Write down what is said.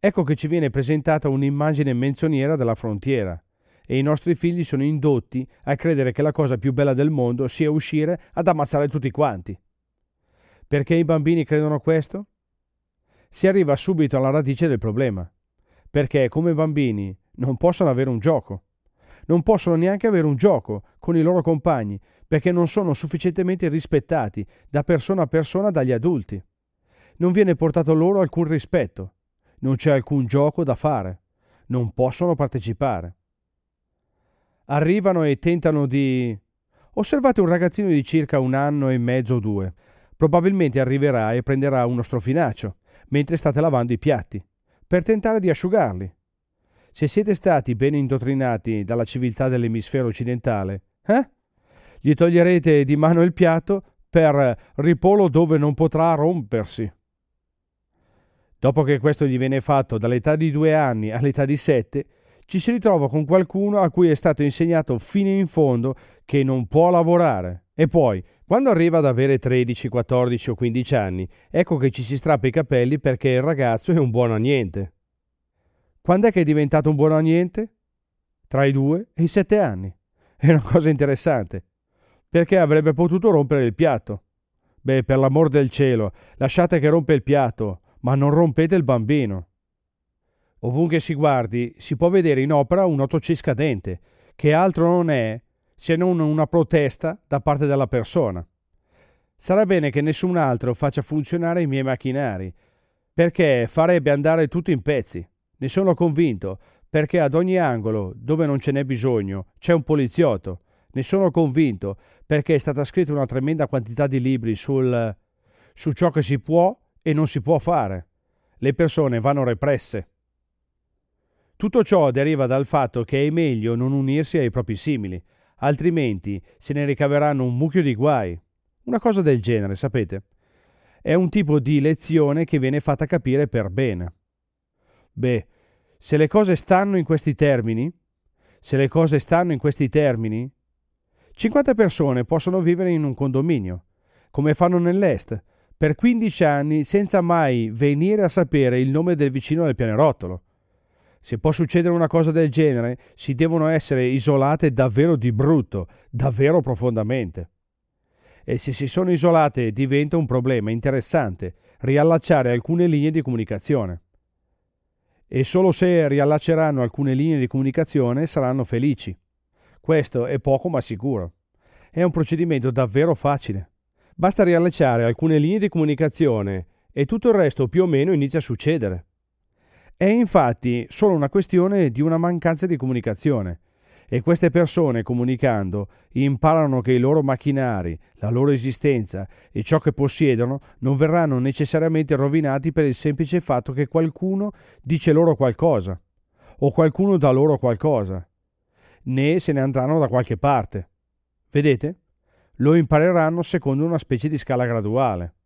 Ecco che ci viene presentata un'immagine menzognera della frontiera e i nostri figli sono indotti a credere che la cosa più bella del mondo sia uscire ad ammazzare tutti quanti. Perché i bambini credono questo? Si arriva subito alla radice del problema, perché come bambini non possono avere un gioco. Non possono neanche avere un gioco con i loro compagni, perché non sono sufficientemente rispettati da persona a persona dagli adulti. Non viene portato loro alcun rispetto, non c'è alcun gioco da fare, non possono partecipare. Arrivano e tentano di... Osservate un ragazzino di circa 1 anno e mezzo o 2. Probabilmente arriverà e prenderà uno strofinaccio, mentre state lavando i piatti, per tentare di asciugarli. Se siete stati ben indottrinati dalla civiltà dell'emisfero occidentale, gli toglierete di mano il piatto per riporlo dove non potrà rompersi. Dopo che questo gli viene fatto dall'età di 2 anni all'età di 7, ci si ritrova con qualcuno a cui è stato insegnato fino in fondo che non può lavorare. E poi, quando arriva ad avere 13, 14 o 15 anni, ecco che ci si strappa i capelli perché il ragazzo è un buono a niente. Quando è che è diventato un buono a niente? Tra i 2 e i 7 anni. È una cosa interessante. Perché avrebbe potuto rompere il piatto. Beh, per l'amor del cielo, lasciate che rompe il piatto, ma non rompete il bambino. Ovunque si guardi, si può vedere in opera un 8C scadente, che altro non è se non una protesta da parte della persona. Sarà bene che nessun altro faccia funzionare i miei macchinari, perché farebbe andare tutto in pezzi. Ne sono convinto, perché ad ogni angolo, dove non ce n'è bisogno, c'è un poliziotto. Ne sono convinto, perché è stata scritta una tremenda quantità di libri su ciò che si può e non si può fare. Le persone vanno represse. Tutto ciò deriva dal fatto che è meglio non unirsi ai propri simili, altrimenti se ne ricaveranno un mucchio di guai. Una cosa del genere, sapete? È un tipo di lezione che viene fatta capire per bene. Beh, se le cose stanno in questi termini, 50 persone possono vivere in un condominio, come fanno nell'Est, per 15 anni senza mai venire a sapere il nome del vicino del pianerottolo. Se può succedere una cosa del genere, si devono essere isolate davvero di brutto, davvero profondamente. E se si sono isolate diventa un problema interessante riallacciare alcune linee di comunicazione. E solo se riallacceranno alcune linee di comunicazione saranno felici. Questo è poco ma sicuro. È un procedimento davvero facile. Basta riallacciare alcune linee di comunicazione e tutto il resto più o meno inizia a succedere. È infatti solo una questione di una mancanza di comunicazione e queste persone comunicando imparano che i loro macchinari, la loro esistenza e ciò che possiedono non verranno necessariamente rovinati per il semplice fatto che qualcuno dice loro qualcosa o qualcuno dà loro qualcosa, né se ne andranno da qualche parte. Vedete? Lo impareranno secondo una specie di scala graduale.